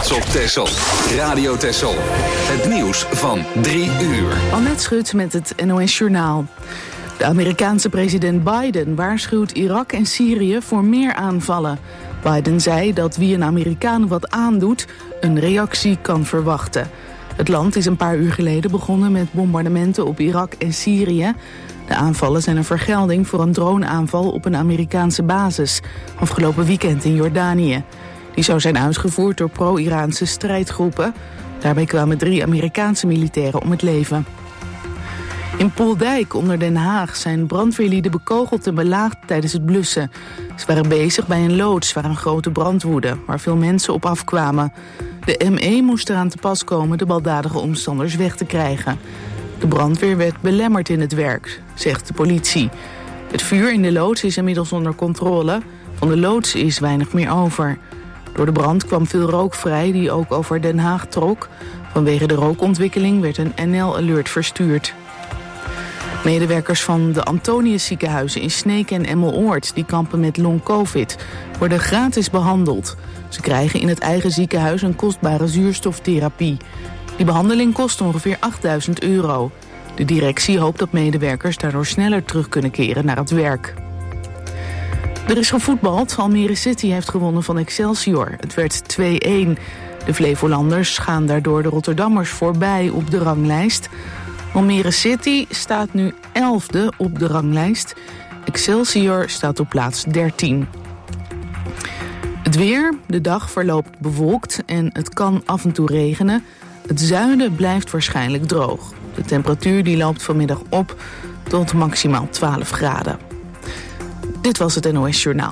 trots op Texel. Radio Texel. Het nieuws van 3 uur. Annette Schut met het NOS Journaal. De Amerikaanse president Biden waarschuwt Irak en Syrië voor meer aanvallen. Biden zei dat wie een Amerikaan wat aandoet, een reactie kan verwachten. Het land is een paar uur geleden begonnen met bombardementen op Irak en Syrië. De aanvallen zijn een vergelding voor een droneaanval op een Amerikaanse basis afgelopen weekend in Jordanië. Die zou zijn uitgevoerd door pro-Iraanse strijdgroepen. Daarbij kwamen 3 Amerikaanse militairen om het leven. In Poeldijk onder Den Haag zijn brandweerlieden bekogeld en belaagd tijdens het blussen. Ze waren bezig bij een loods waar een grote brand woedde, waar veel mensen op afkwamen. De ME moest eraan te pas komen de baldadige omstanders weg te krijgen. De brandweer werd belemmerd in het werk, zegt de politie. Het vuur in de loods is inmiddels onder controle. Van de loods is weinig meer over. Door de brand kwam veel rook vrij die ook over Den Haag trok. Vanwege de rookontwikkeling werd een NL-alert verstuurd. Medewerkers van de Antonius ziekenhuizen in Sneek en Emmeloord, die kampen met long-covid, worden gratis behandeld. Ze krijgen in het eigen ziekenhuis een kostbare zuurstoftherapie. Die behandeling kost ongeveer €8.000. De directie hoopt dat medewerkers daardoor sneller terug kunnen keren naar het werk. Er is gevoetbald. Almere City heeft gewonnen van Excelsior. Het werd 2-1. De Flevolanders gaan daardoor de Rotterdammers voorbij op de ranglijst. Almere City staat nu 11e op de ranglijst. Excelsior staat op plaats 13. Het weer. De dag verloopt bewolkt en het kan af en toe regenen. Het zuiden blijft waarschijnlijk droog. De temperatuur die loopt vanmiddag op tot maximaal 12 graden. Dit was het NOS Journaal.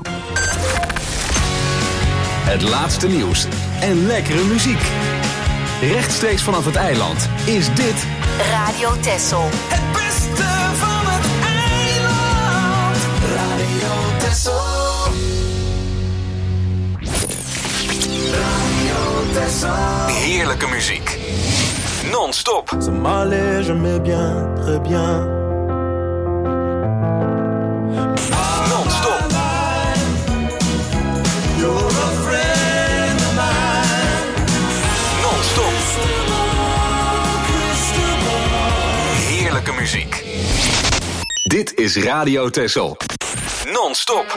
Het laatste nieuws en lekkere muziek. Rechtstreeks vanaf het eiland is dit Radio Texel. Het beste van het eiland. Radio Texel. Radio Texel. heerlijke muziek. Non-stop. Ça m'allait jamais bien, très bien. Non-stop. You're a friend of mine. Non-stop. Heerlijke muziek. Dit is Radio Texel. Non-stop.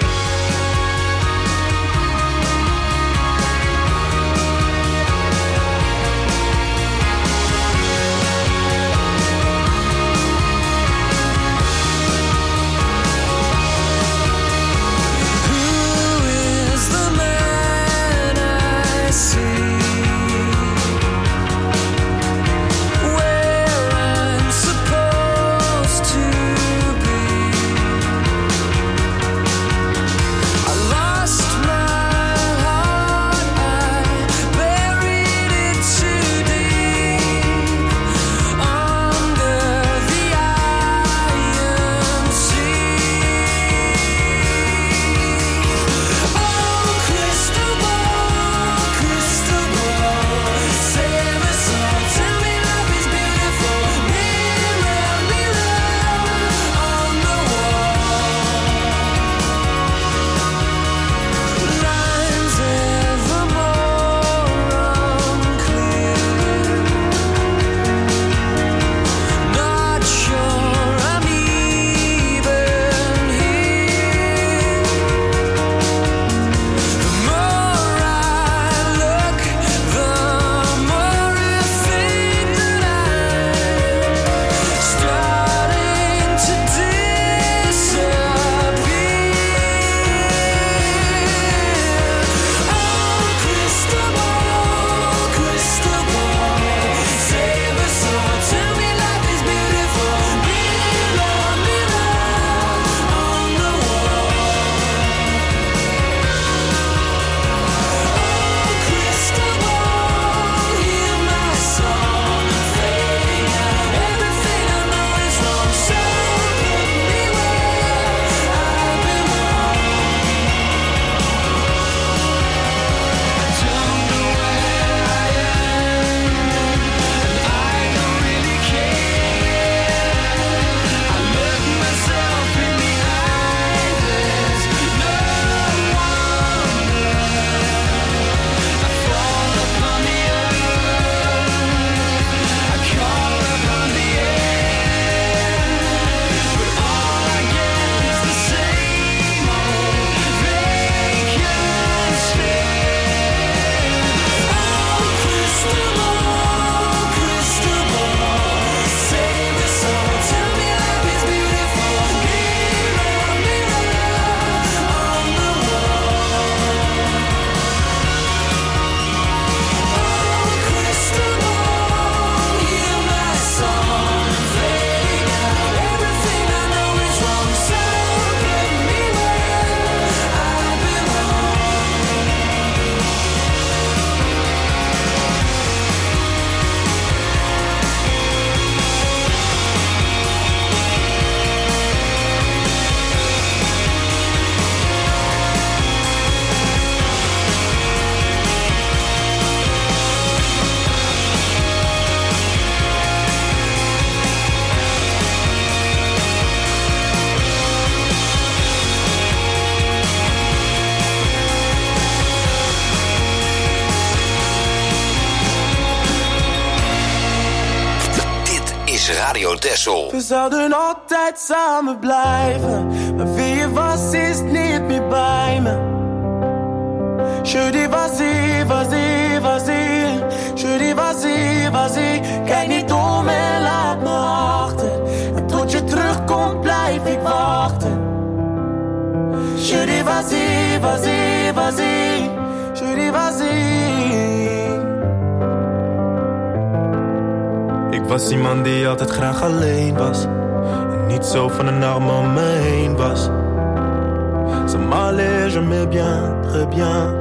is Radio Texel. We zouden altijd samen blijven, maar wie je was is niet meer bij me. Je dis vas-y, vas-y, vas-y. Je dis vas-y, vas-y. Kijk niet om en laat me achter. En tot je terugkomt blijf ik wachten. Je dis vas-y, vas-y, vas-y. Je dis vas-y. Ik was iemand die altijd graag alleen was. En niet zo van een arm om me heen was. Ça m'allait, j'aimais bien, très bien.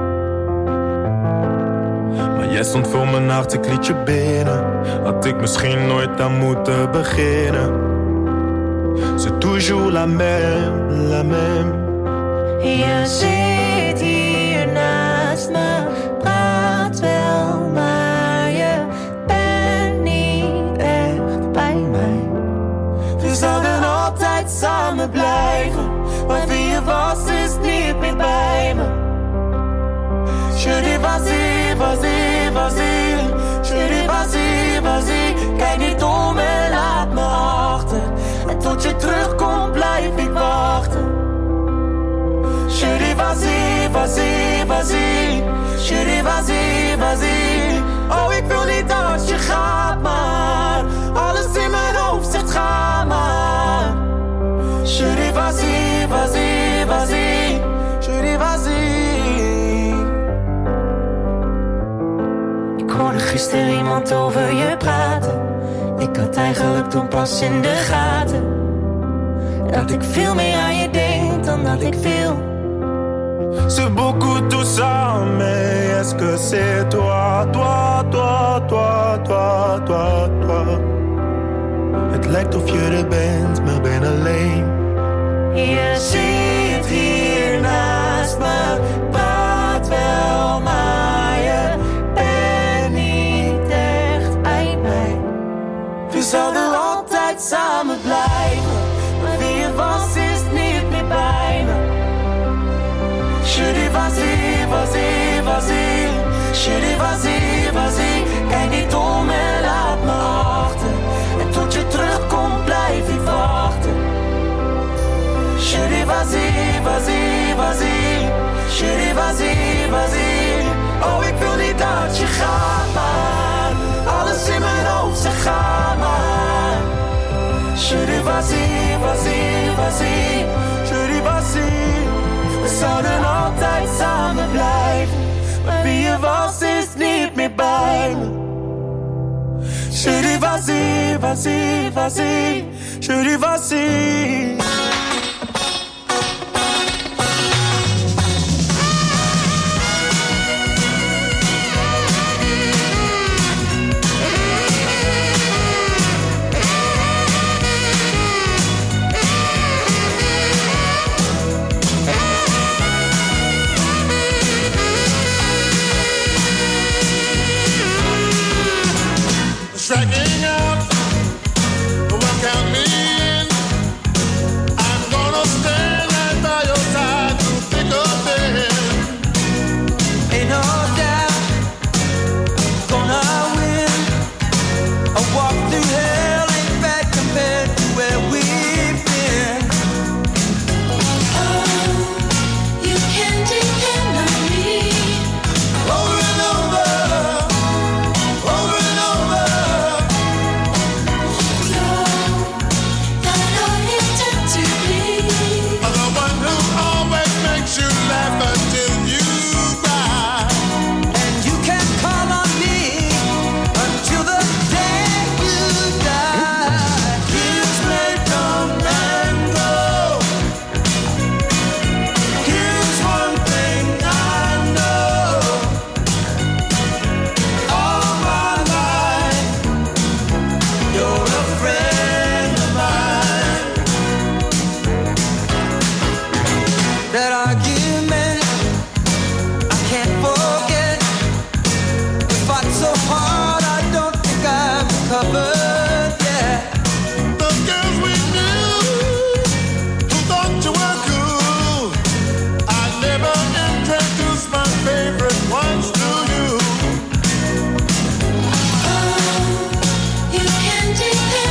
Jij stond voor mijn hart, ik liet je binnen. Had ik misschien nooit aan moeten beginnen. C'est toujours la même, la même. Je zit hier naast me, praat wel, maar je bent niet echt bij mij. We zouden altijd samen blijven, maar wie je was is niet meer bij me. Je dis vas-y, vas-y, vas-y. Je dis vas-y, vas-y. Kijk niet om en laat me achter. En tot je terugkomt blijf ik wachten. Je dis vas-y, vas-y, vas-y. Je dis vas-y, vas-y. Oh, ik wil niet dat je gaat, maar alles in mijn hoofd zegt ga maar. Je dis vas-y, vas-y, vas-y. Je dis vas-y. Ik hoorde gisteren iemand over je praten. Ik had eigenlijk toen pas in de gaten dat ik veel meer aan je denk dan dat ik wil. C'est beaucoup tout ça, mais est-ce que c'est toi, toi, toi, toi, toi, toi, toi? Het lijkt of je er bent, maar ben alleen. Je zit hier naast me, praat wel, maar je bent niet echt bij mij. We zouden altijd samen blijven, maar wie je was is niet meer bij me. Je dis vas-y, vas-y, vas-y. Je dis vas-y, vas-y. Kijk niet om en laat me achter. En tot je terugkomt blijf ik wachten. Je dis vas-y, vas-y, vas-y. Je dis vas-y, vas-y. Oh, ik wil niet dat je gaat, maar alles in mijn hoofd zegt ga maar. Je dis vas-y, vas-y, vas-y. Je dis vas-y. We zouden altijd samen blijven, maar wie je was is niet meer bij me. Je dis vas-y, vas-y, vas-y. Je dis vas-y. Striking out, well, count me in. I'm gonna stand right by your side through thick or thin. Ain't no doubt, gonna win. A walk through hell ain't bad compared to where we've been. Oh, you can depend on me. Over and over, over and over. The one who always makes you laugh until you cry. And you can call on me until the day you die. Years may come and go. Here's one thing I know. All my life, you're a friend of mine. That argument I can't forget. You fought so hard, I don't think I'm recovered yet. The girls we knew, who thought you were cool, I never introduced my favorite ones to you. Oh, you can depend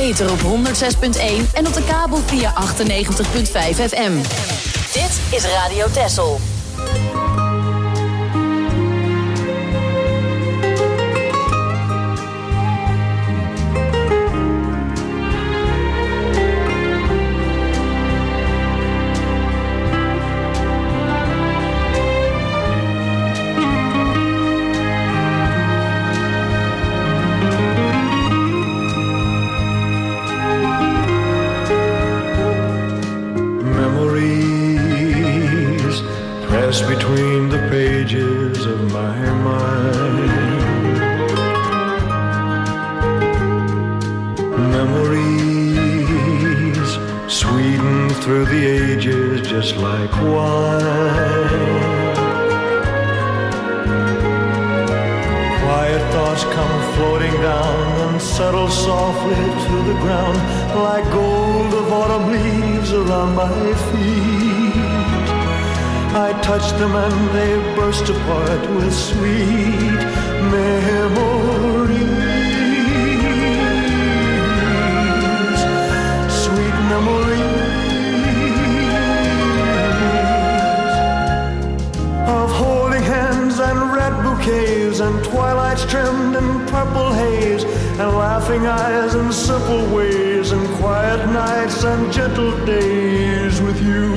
ether op 106.1 en op de kabel via 98.5 FM. Dit is Radio Texel. Between the pages of my mind, memories sweetened through the ages just like wine. Quiet thoughts come floating down and settle softly to the ground like gold of autumn leaves around my feet. I touch them and they burst apart with sweet memories. Sweet memories of holding hands and red bouquets and twilights trimmed in purple haze and laughing eyes and simple ways and quiet nights and gentle days with you.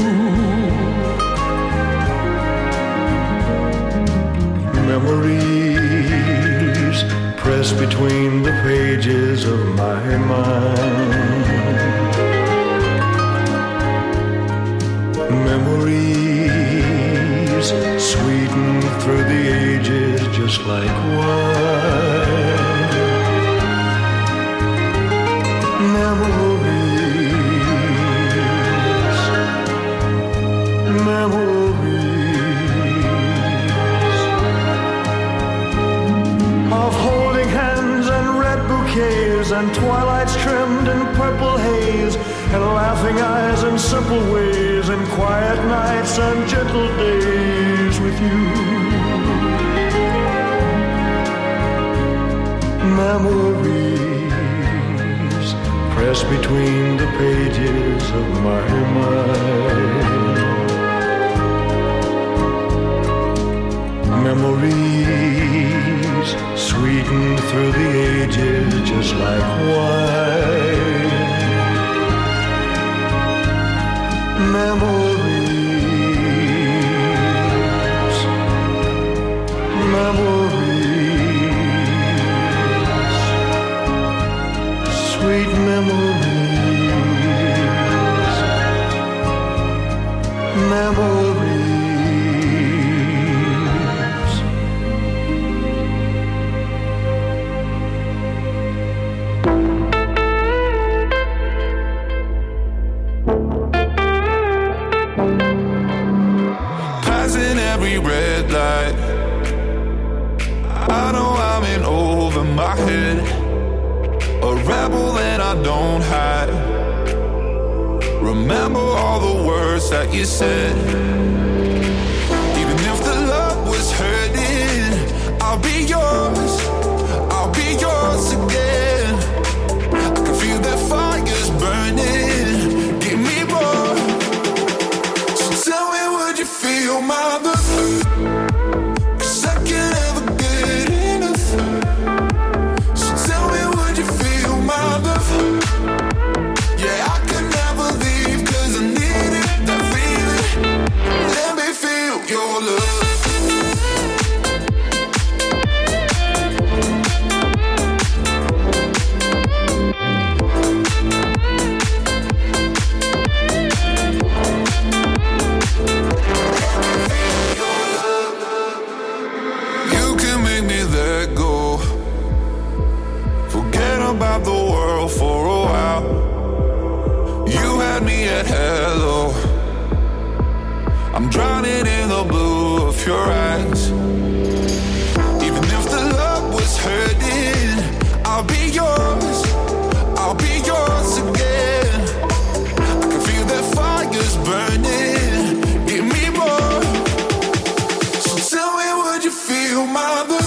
Memories pressed between the pages of my mind. Memories sweetened through the ages just like wine. Memories, memories of holding hands and red bouquets and twilights trimmed in purple haze and laughing eyes and simple ways and quiet nights and gentle days with you. Memories pressed between the pages of my mind. Memories sweetened through the ages just like wine. Memories, memories, sweet memories, memories. Red light, I know I'm in over my head, a rebel and I don't hide. Remember all the words that you said. Even if the love was hurting, I'll be yours, I'll be yours again. I can feel that fire's burning, give me more. So tell me, would you feel my love? For a while, you had me at hello. I'm drowning in the blue of your eyes. Even if the love was hurting, I'll be yours, I'll be yours again. I can feel that fire's burning, give me more. So tell me, would you feel my love?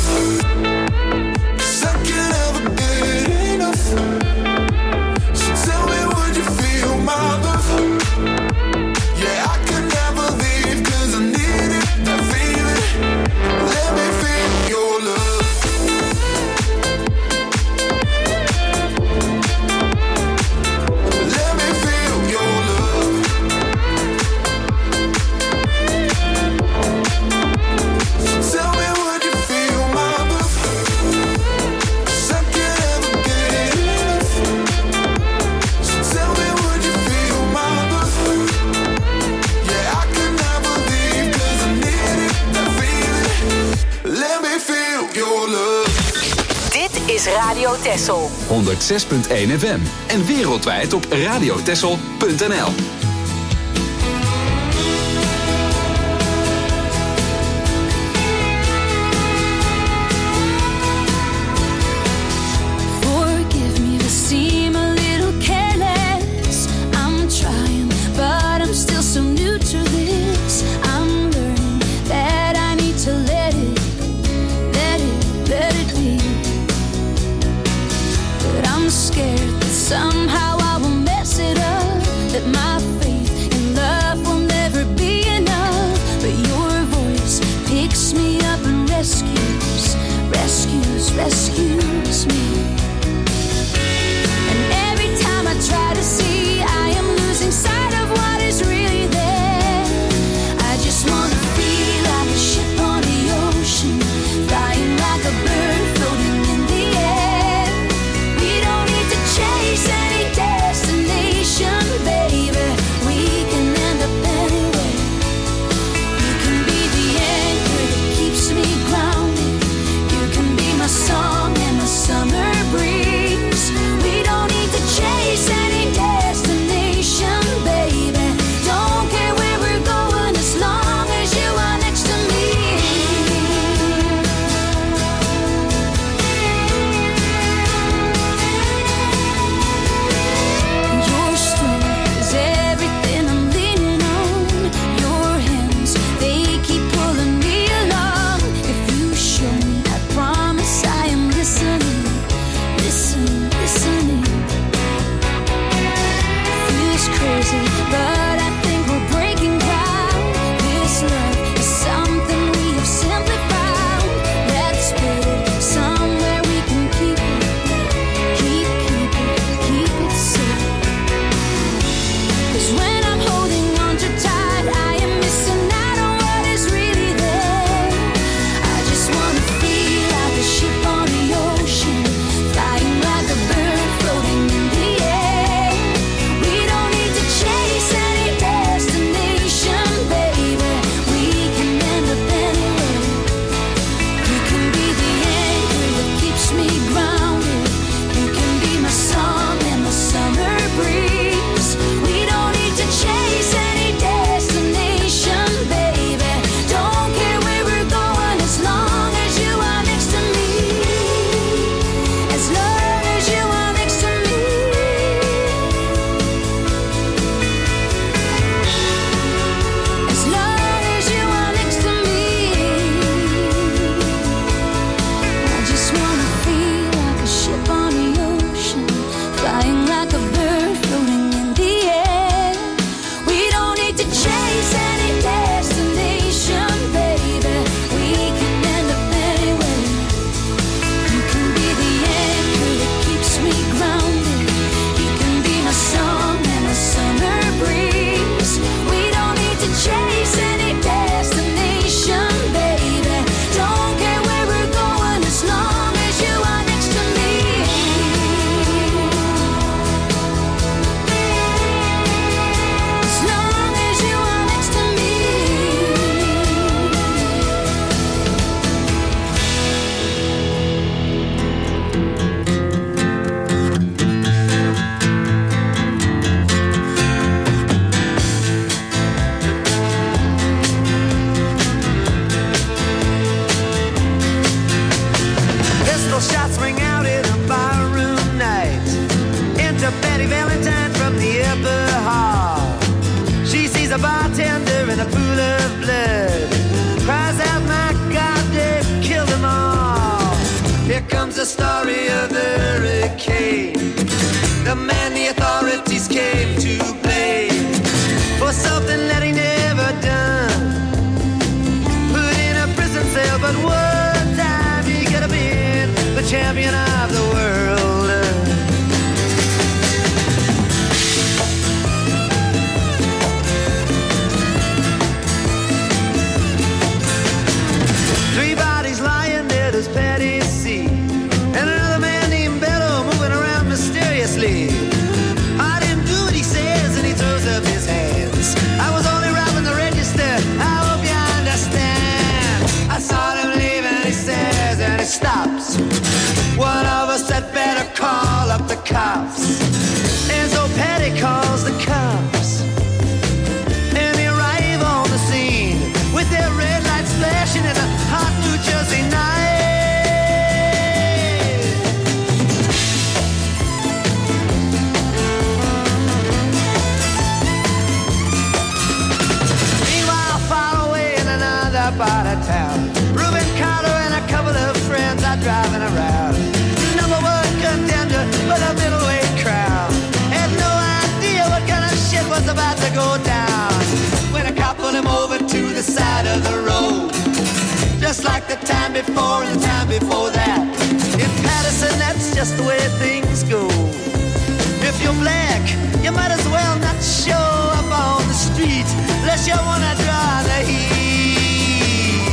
Radio Texel. 106.1 FM en wereldwijd op radiotexel.nl. Somehow I will mess it up, that my faith in love will never be enough. But your voice picks me up and rescues me. And every time I try to see, I am losing sight of what is really there. I just wanna feel like a ship on the ocean, flying like a bird floating in the air. We don't need to chase any destination, baby. We can end up anywhere. You can be the anchor that keeps me grounded. You can be my song and my summer breeze. We don't need to chase any destination, baby. Don't care where we're going as long as you are next to me. Your strength is everything I'm leaning on. Your hands, they keep pulling me along. If you show me, I promise I am listening. Feels crazy, but I think we're breaking ground. This love is something we have simply found. Let's put it somewhere we can keep it safe. 'Cause when I'm holding on too tight, I am missing out on what is really there. I just wanna feel like a ship on the ocean, flying like a bird floating in the air. We don't need to chase any destination, baby. We can end up anywhere. You can be the anchor that keeps me grounded. You can be my song and my summer breeze. We don't need to chase any destination, baby. Don't care where we're going as long as you are next to me. As long as you are next to me. As long as you are next to me. I just wanna feel like a ship on the ocean, flying like a bird floating in the air. We don't need to chase any destination, baby. We can end up anywhere. You can be the anchor that keeps me grounded. You can be my song and my summer breeze. We don't need to chase any destination, baby. Don't care where we're going as long as you are next to me. As long as you are next to me. Pistol shots ring out in a barroom night. Enter Betty Valentine from the upper hall. She sees a bartender in a pool of blood. Cries out, my God, they've killed them all. Here comes the story of the hurricane. The man the authorities came to blame for something that he never done. Put in a prison cell, but one time he could have been the champion of the world. Three bodies lying dead as Patty C. And another man named Bello moving around mysteriously. cops. And so Patty calls the cops. And they arrive on the scene with their red lights flashing in a hot New Jersey night. Meanwhile, far away in another part of town, Reuben Carter and a couple of friends are driving around. Number one contender for the middleweight crown. Had no idea what kind of shit was about to go down when a cop pulled him over to the side of the road. Just like the time before and the time before that. In Patterson, that's just the way things go. If you're black, you might as well not show up on the street unless you wanna draw the heat.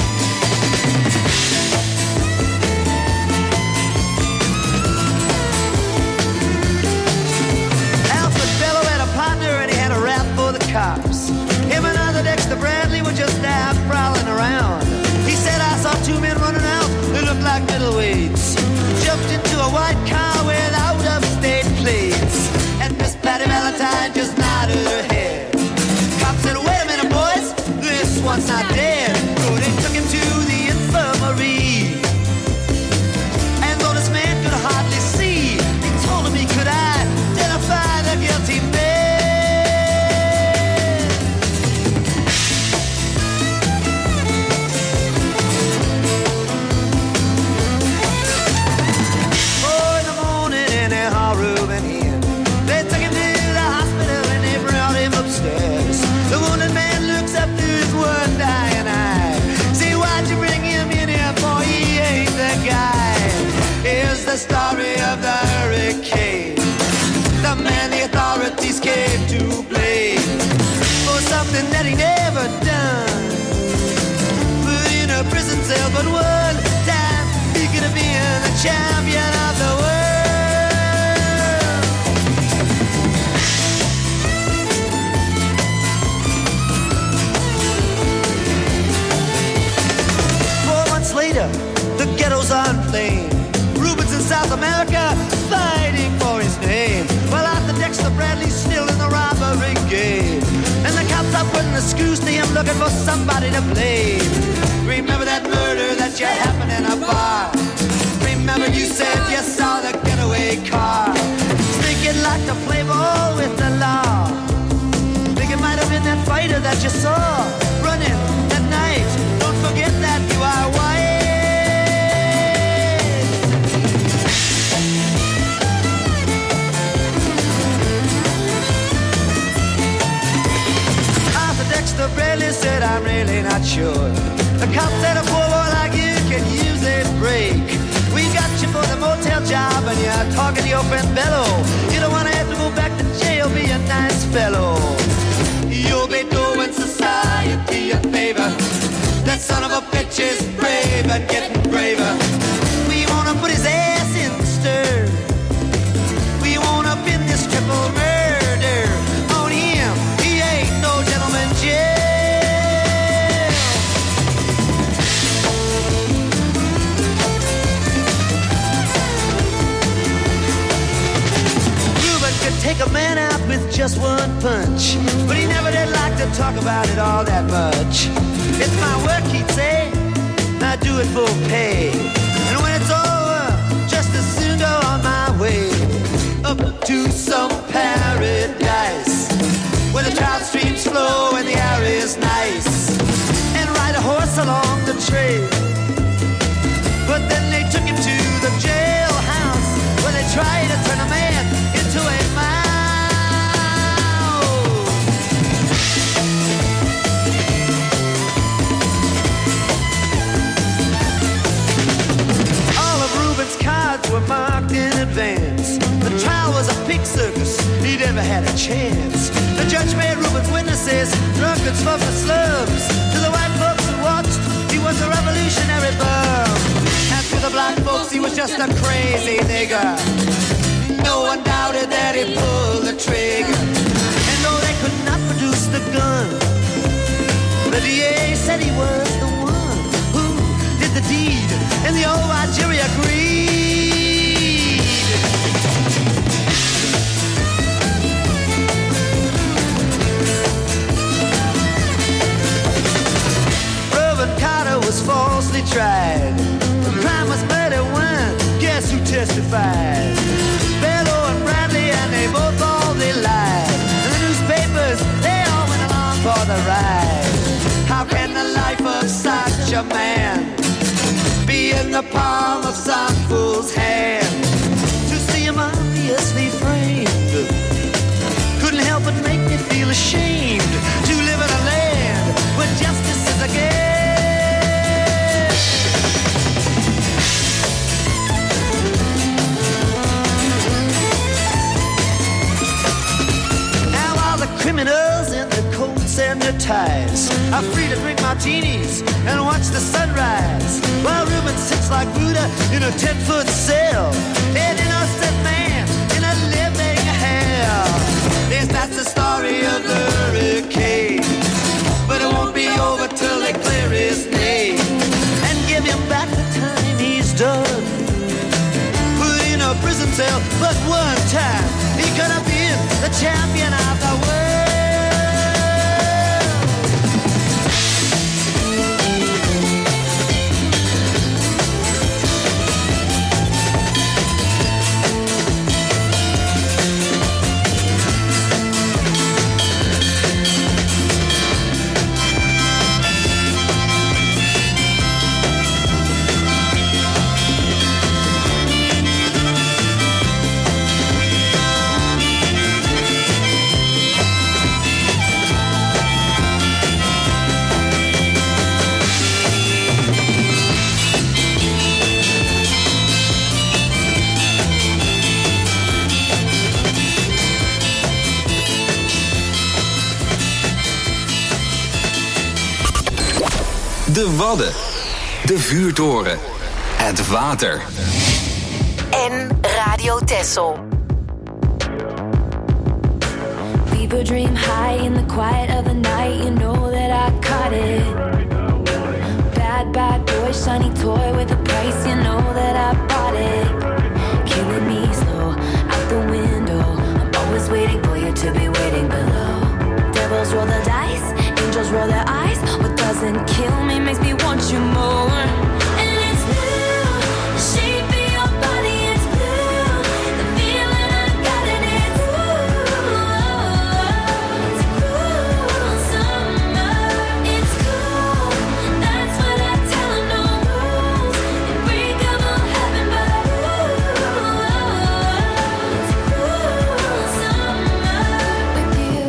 Alfred Bellow had a partner and he had a rap for the cops. Him and other Dexter Bradley were just out prowling around. He said, I saw two men running out, they looked like middleweights. Jumped into a white car with out-of-state plates. And Miss Patty Valentine just nodded her head. Cop said, wait a minute, boys, this one's not dead. So they took him to the infirmary. And though this man could hardly see, they told him he could identify the guilty man. The wounded man looks up through his one dying eye. See, why'd you bring him in here, boy? He ain't the guy. Here's the story of the hurricane. The man the authorities came to blame for something that he never done. Put in a prison cell, but one time he could have been the champion of the world. Later, the ghetto's on flame. Rubens in South America fighting for his name. While Arthur Dexter Bradley's still in the robbery game. And the cops are putting the screws to him, looking for somebody to blame. Remember that murder that you happened in a bar. Remember you said you saw the getaway car. Thinking like to play ball with the law. Think it might have been that fighter that you saw running that night. Don't forget that you are white. Arthur Dexter Bradley said, I'm really not sure. The cop said a poor boy like you can use a break. We got you for the motel job and you're talking to your friend Bello. You don't want to have to go back to jail, be a nice fellow. You'll be doing society a favor. That son of a bitch is brave and getting braver. We wanna put his ass in the stir. We wanna pin this triple murder on him. He ain't no gentleman jail. Reuben could take a man out with just one punch, but he never did like to talk about it all that much. It's my work, he'd say, I do it for pay. And when it's over, just as soon go on my way up to some paradise where the trout streams flow and the air is nice, and ride a horse along the trail. But then they took him to the jailhouse where they tried to turn a man into a mouse. Were marked in advance. The trial was a pig circus, he never had a chance. The judge made Reuben's witnesses drunkards from the slums. To the white folks who watched, he was a revolutionary bum. And to the black folks, he was just a crazy nigger. No one doubted that he pulled the trigger. And though they could not produce the gun, the DA said he was the one who did the deed. And the old white jury agreed. man. Be in the palm of some fool's hand. To see him obviously framed couldn't help but make me feel ashamed to live in a land where justice is a game. Now all the criminals in the coats and their ties are free to drink martinis and watch the sunrise, while Reuben sits like Buddha in a 10-foot cell, an innocent man in a living hell. Yes, that's the story of the hurricane, but it won't be over till they clear his name and give him back the time he's done. Put in a prison cell, but one time he could have been the champion of the world. De Wadden, de vuurtoren, het water. En Radio Texel. People dream high in the quiet of the night. You know that I caught it. Bad, bad boy, shiny toy with a price. You know that I bought it. Killing me slow, out the window. I'm always waiting for you to be waiting below. Devils roll the dice, angels roll their eyes. What doesn't kill me makes me want you more. And it's blue, the shape of your body is blue. The feeling I got in it, it's a cruel summer. It's cool, that's what I tell 'em, no rules. Unbreakable heaven, but it's a cruel summer with you.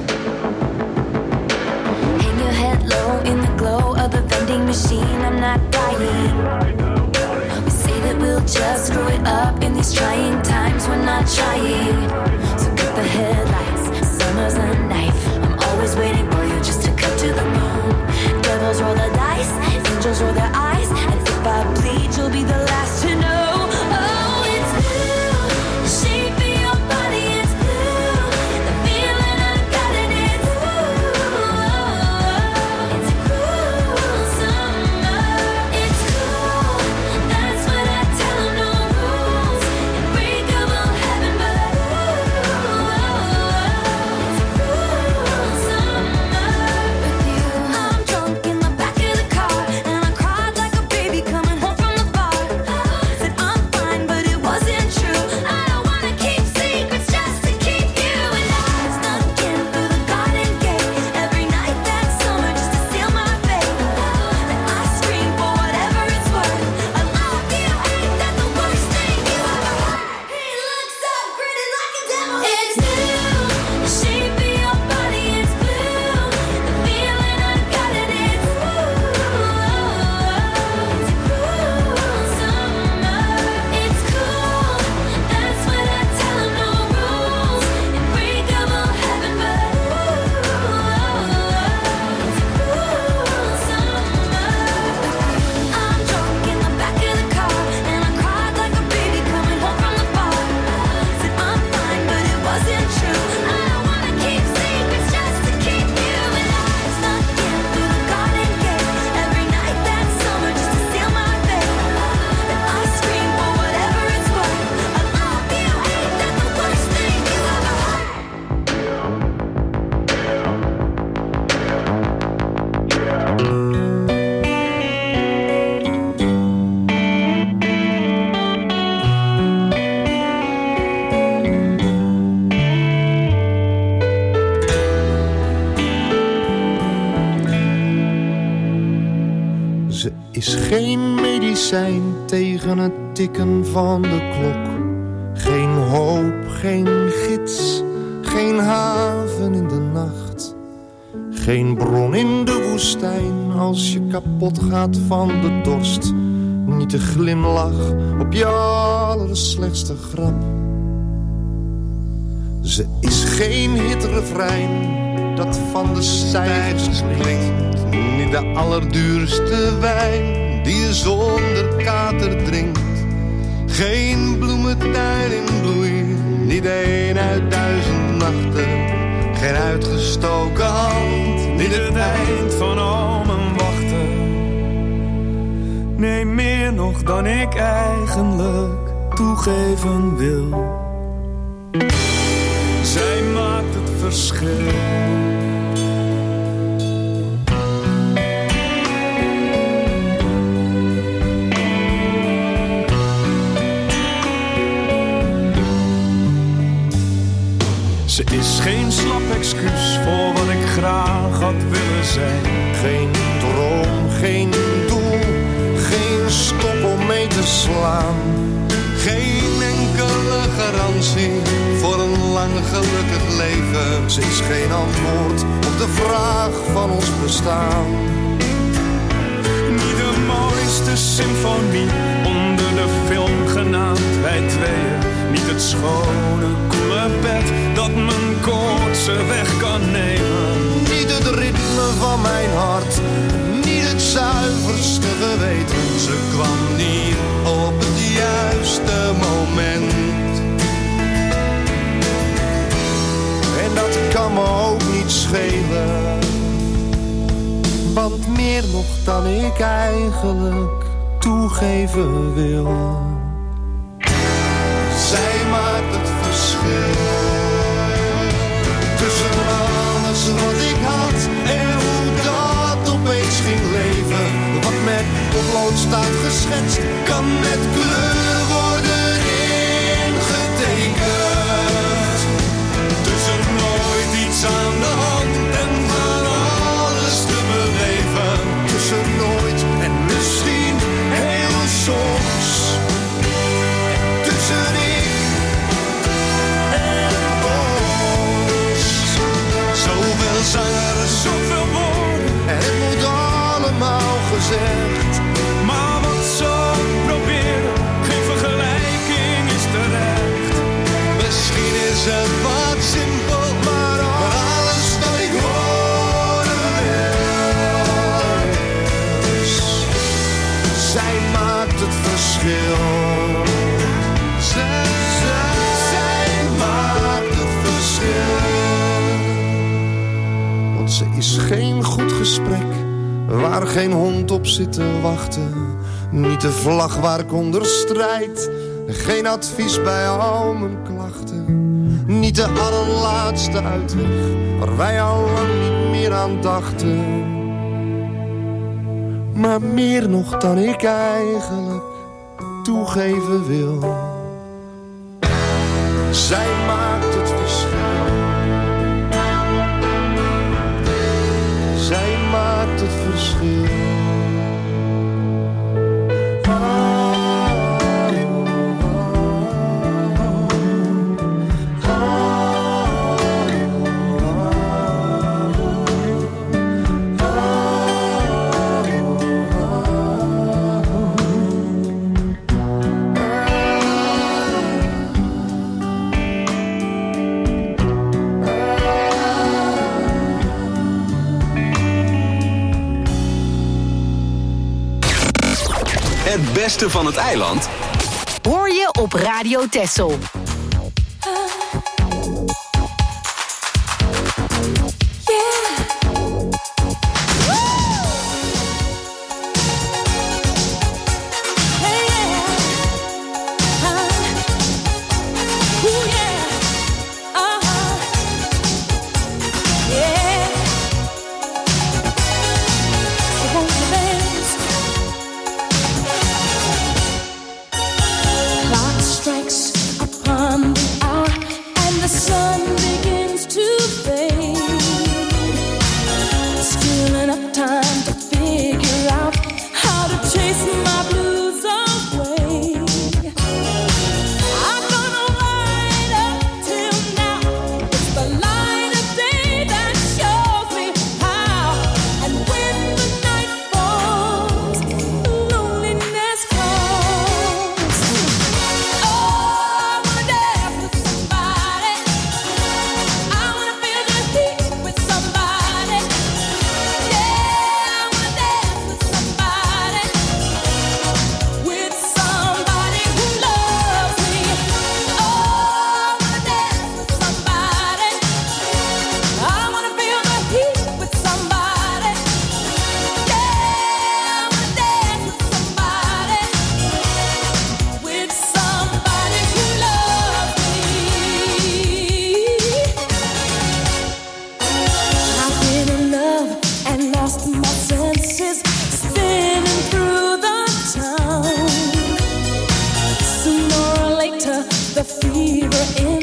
Hang your head low in the glow of the vending machine. I'm not dying. We say that we'll just screw it up in these trying times. We're not trying. So get the headlights. Summer's a knife. I'm always waiting for you just to cut to the bone. Devils roll the dice, angels roll their eyes, and if I bleed, you'll be the last to know. Oh, it's blue, the shape of your body is blue. The feeling I got in it, it's a cruel summer. It's cool, that's what I tell 'em, no rules. Unbreakable heaven, but is geen medicijn tegen het tikken van de klok. Geen hoop, geen gids, geen haven in de nacht. Geen bron in de woestijn als je kapot gaat van de dorst. Niet de glimlach op je allerslechtste grap. Ze is geen hitrefrein dat van de stijgers klinkt. Niet de allerduurste wijn die je zonder kater drinkt. Geen bloementuin in bloei, niet een uit 1000 nachten. Geen uitgestoken hand, niet het eind van al mijn wachten. Nee, meer nog dan ik eigenlijk toegeven wil. Zij maakt het verschil. Ze is geen slap excuus voor wat ik graag had willen zijn. Geen droom, geen doel, geen stok om mee te slaan. Geen enkele garantie voor een lang gelukkig leven. Ze is geen antwoord op de vraag van ons bestaan. Niet de mooiste symfonie onder de film genaamd Wij Tweeën. Niet het schone, koele bed dat mijn koortsen weg kan nemen. Niet het ritme van mijn hart, niet het zuiverste geweten. Ze kwam niet op het juiste moment. En dat kan me ook niet schelen. Want meer nog dan ik eigenlijk toegeven wil. Zij maakt het verschil. Tussen alles wat ik had en hoe dat opeens ging leven. Wat met potlood staat geschetst, kan met kleur worden ingetekend. Tussen nooit iets aan de hand en van alles te beleven. Tussen nooit en misschien heel soms. Tussen ik en ons. Zoveel zangers, zoveel woorden. En het moet allemaal gezegd. Maar wat ze proberen, geen vergelijking is terecht. Misschien is het wat simpel, maar alles wat ik horen wil. Zij maakt het verschil. Zij maakt het verschil. Want ze is geen goed gesprek waar geen hond op zit te wachten. Niet de vlag waar ik onder strijd. Geen advies bij al mijn klachten. Niet de allerlaatste uitweg waar wij al lang niet meer aan dachten. Maar meer nog dan ik eigenlijk toegeven wil. Zij maakt het verschil. Zij maakt het verschil. Het beste van het eiland hoor je op Radio Texel. Strikes upon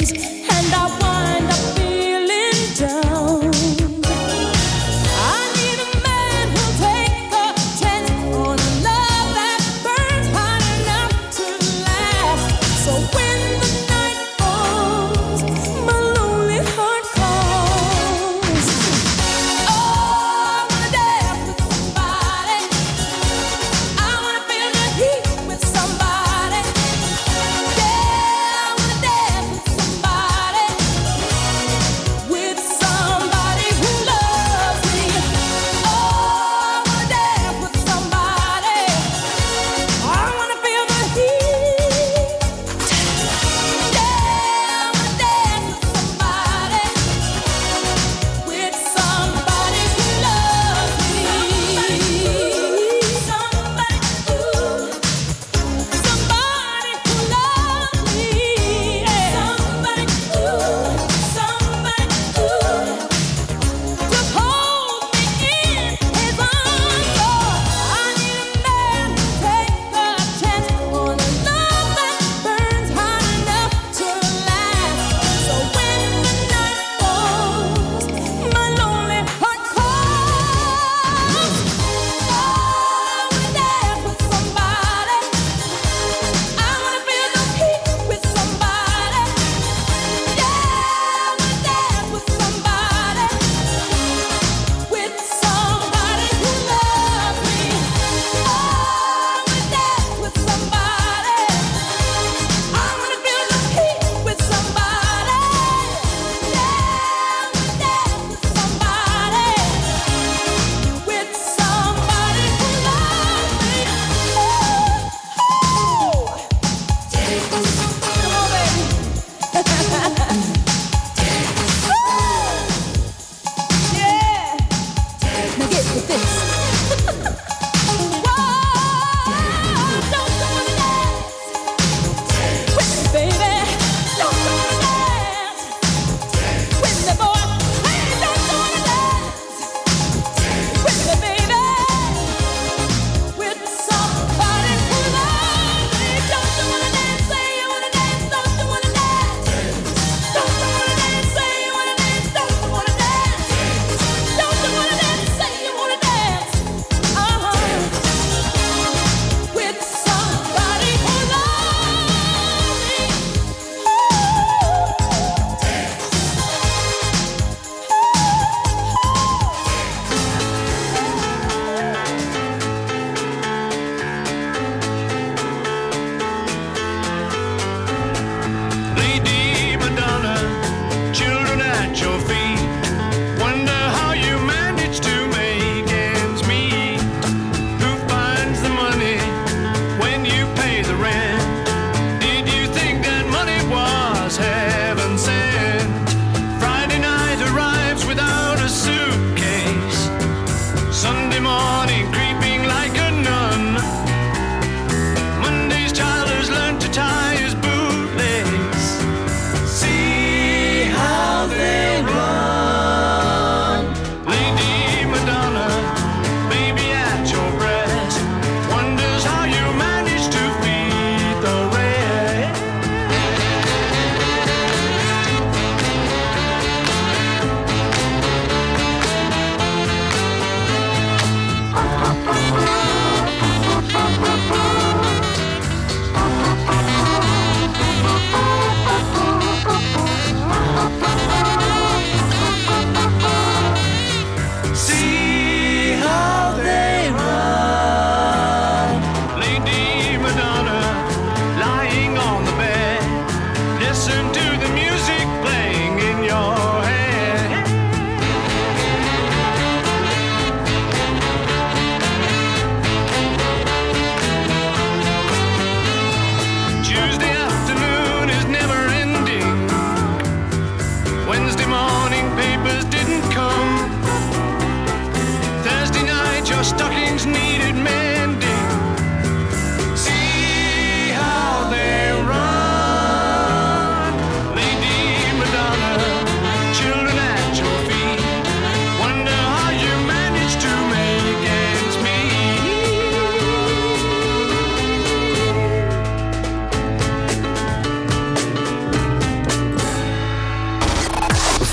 Somebody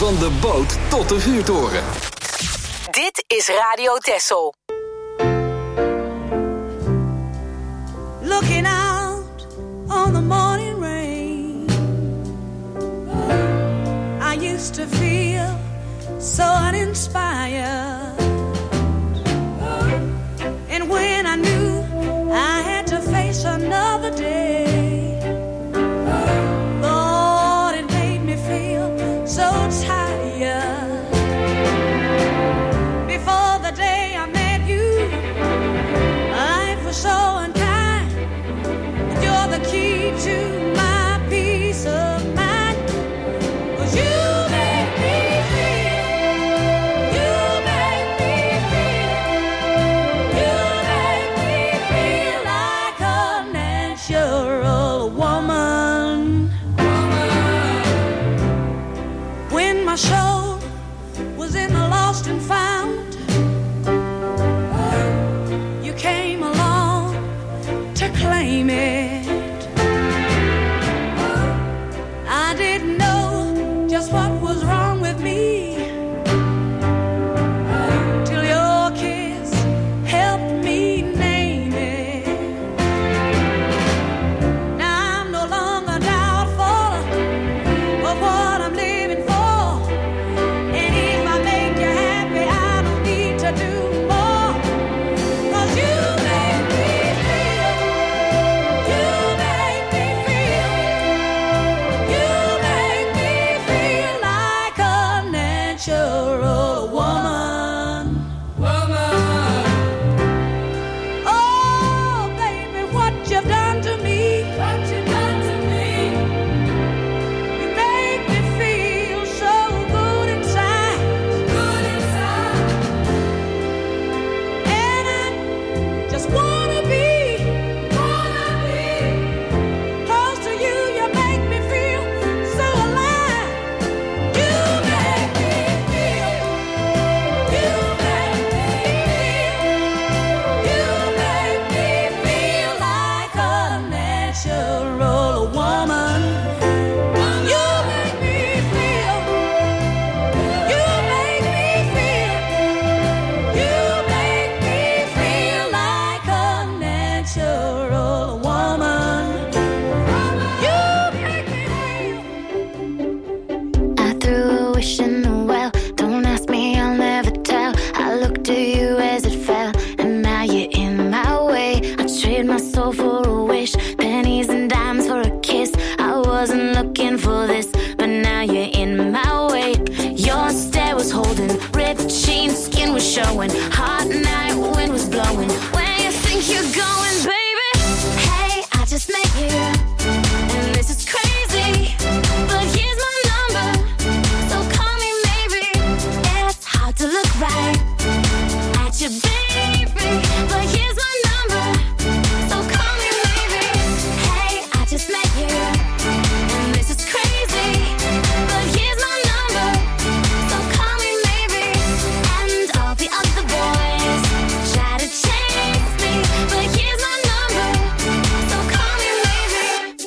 Van de boot tot de vuurtoren. Dit is Radio Texel. Looking out on the morning rain, I used to feel so uninspired. And when I knew I had to face another day, Lord, it made me feel so tired. Before the day I met you, life was so unkind. You're the key to my peace of mind. 'Cause you make me feel, you make me feel, you make me feel like a natural woman. When my soul was in the lost and found, you came along to claim it. I didn't know just what was wrong with me till your kiss helped me name it. Now I'm no longer doubtful of what I'm living for. And if I make you happy, I don't need to do more. 'Cause you make me feel, you make me feel, you make me feel like a natural woman. Oh, baby, what you've done to me, what you've done to me. You make me feel so good inside, good inside. And I just wanna be close to you. You make me feel so alive. You make me feel, you make me feel, you make me feel like a natural woman. You make me feel, you make me feel, you make me feel like a natural woman. You make me feel. I threw a wish in the well. Don't ask me, I'll never tell. I looked to you as it fell, and now you're in my way. I trade my soul for a wish, pennies and dimes for a kiss. I wasn't looking for this, but now you're in my way. Your stare was holding, ripped jeans, skin was showing. Hot night, wind was blowing. Where you think you're going, baby? Hey, I just met you, and this is crazy, but here's my number, so call me maybe. It's hard to look right at you, baby, but here's my number, so call me maybe. Hey, I just met you, and this is crazy, but here's my number, so call me maybe. And all the other boys try to chase me, but here's my number, so call me maybe.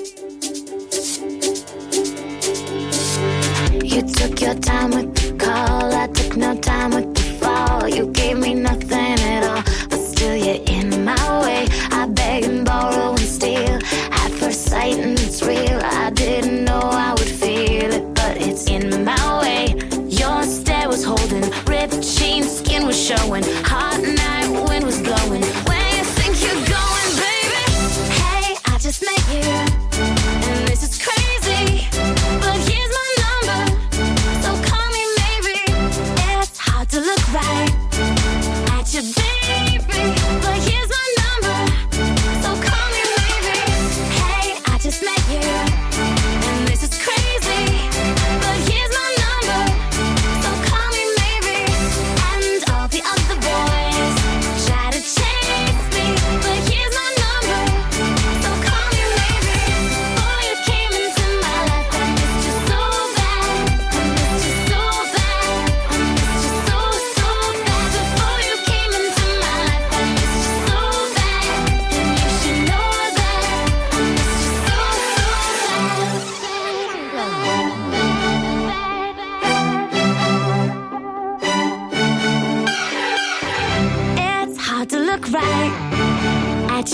You took your time with the call, I took no time with the fall. You gave me nothing at all, but still you're in my way. I beg and borrow and steal at first sight, and it's real. I didn't know I would feel it, but it's in my way. Your stare was holding, ripped jeans, skin was showing. Hot night, wind was blowing. Where you think you're going, baby? Hey, I just met you, and this is crazy, but here's my number, so call me maybe. It's hard to look right at you, baby.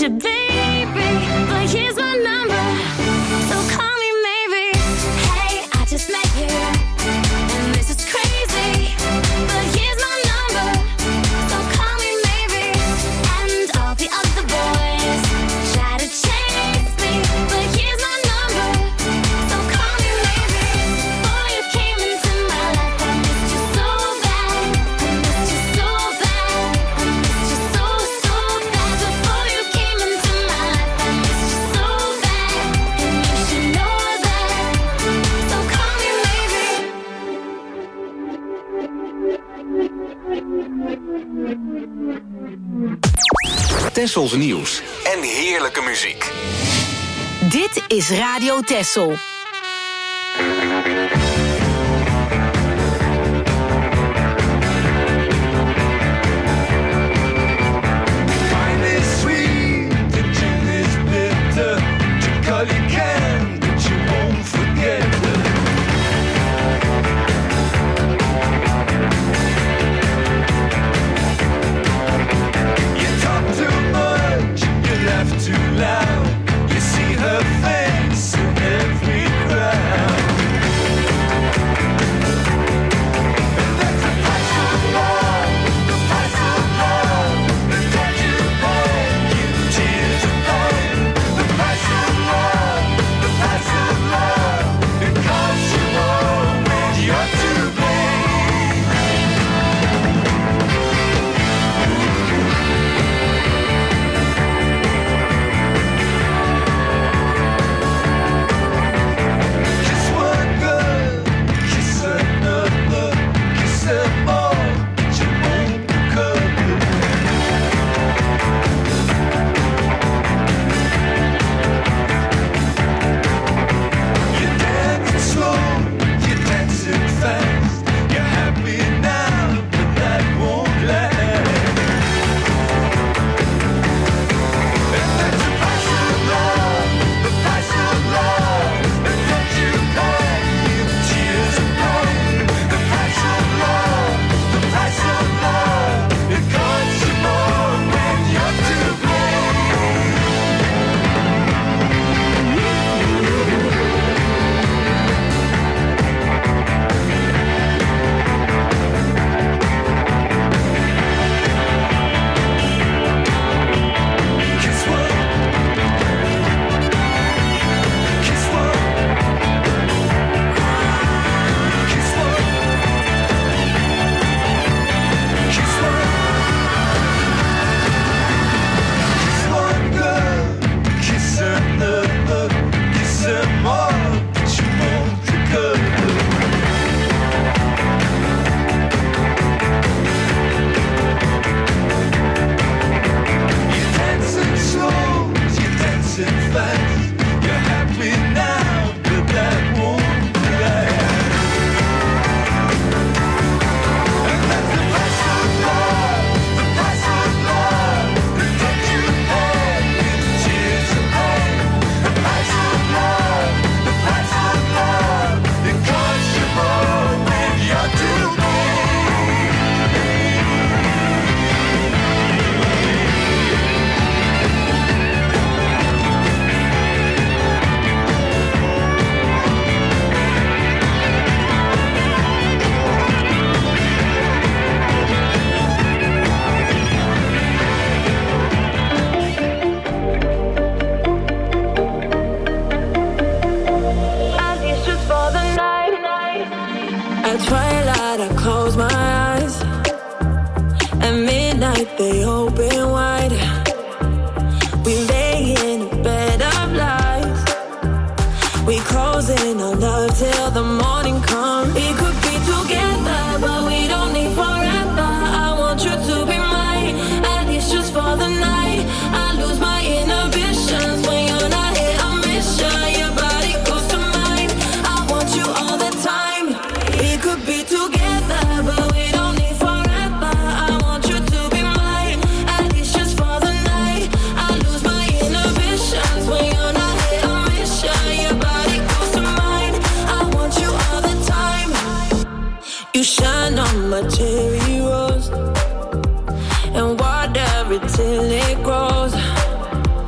you, baby, but here's my number, so call me maybe. Hey, I just met you, and this is crazy, but here's my number, so call me maybe. And all the other boys try to chase me, but here's my number, so call me maybe. Before you came into my life, I missed you so bad, I missed you so bad, I missed you so bad. Before you came into my life, I missed you so bad, and you should know that, so call me maybe. Tessels nieuws en heerlijke muziek. Dit is Radio Tessel. Wine is sweet, the gin is bitter. Drink all you can, but you won't forget it. You talk too much, you laugh too loud. You see her face in every crowd. And that's the price of love, the price of love. The debt you pay, you tears of pain. The price of love, the price of love. It costs you more when you're to blame. Kiss one girl, kiss another, kiss them all, but you won't recover. You're dancing slow, you're dancing fast. You're happy now, but that won't last. And that's the price of love, the price of love. And that you pay, you tears of pain. The price of love, the price of love. It costs you more when you're to blame. Kiss one, kiss one, kiss one, kiss one. Kiss one girl, kiss another, kiss them all, but you won't recover. You're dancing slow, you're dancing fast. You're happy now, but that won't last. And that's the price of love, the price of love. The debt you pay, the tears of pain. The price of love, the price of love. It costs you more when you're to blame. And it's just for the night. At twilight, I close my eyes. At midnight, they open wide. We lay in a bed of lies. We close in our love till the morning comes. We could be together, but we don't need forever. I want you to be mine. And it's just for the night. I lose my inhibitions when you're not here. I miss you. Your body goes to mine. I want you all the time. We could be together, but we don't need forever. I want you to be mine. And it's just for the night. I lose my inhibitions when you're not here. I miss you. Your body goes to mine. I want you all the time. You shine on my cherry rose and water it till it grows.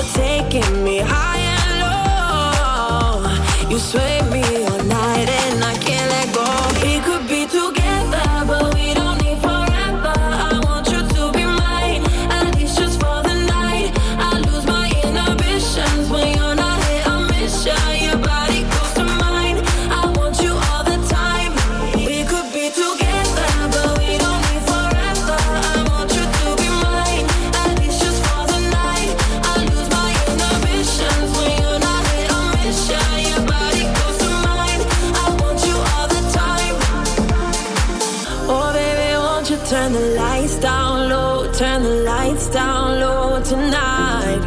taking me high and low. You sway me all night and I can't let go. We could be together, but we don't need forever. I want you to be mine, at least just for the night. I lose my inhibitions when you're not here. I miss you, your body goes to mine. I want you all the time. We could be together, but we don't need forever. I want you to be mine, at least just for the night. I lose my inhibitions when you're not here. I miss you, your body goes to mine. I want you all the time. Oh baby, won't you turn the lights down low, turn the lights down low tonight.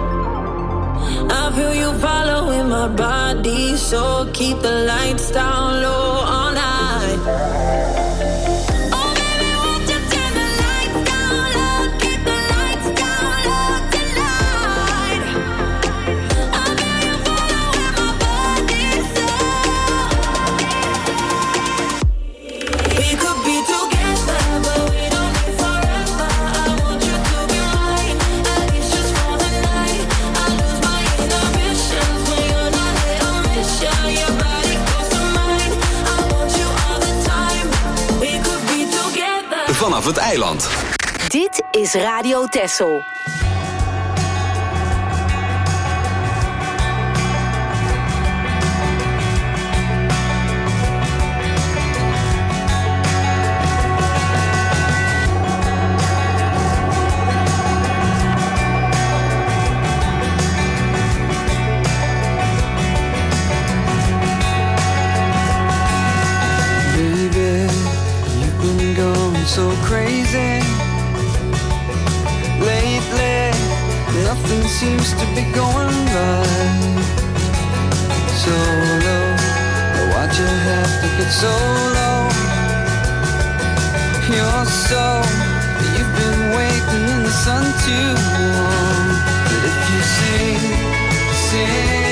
I feel you following my body, so keep the lights down low all night. Oh baby, won't you turn the lights down low, keep the lights down low tonight. I feel you following my body, so we could be together, but we don't need forever. I want you to be mine, at least just for the night. I lose my inhibitions when you're not here. I miss you, your body goes to mine. I want you all the time. We could be together. Vanaf het eiland. Dit is Radio Texel. Baby, you've been going so crazy lately. Nothing seems to be going right. Solo, why'd you have to get so low? You're so, you've been waiting in the sun too long. But if you sing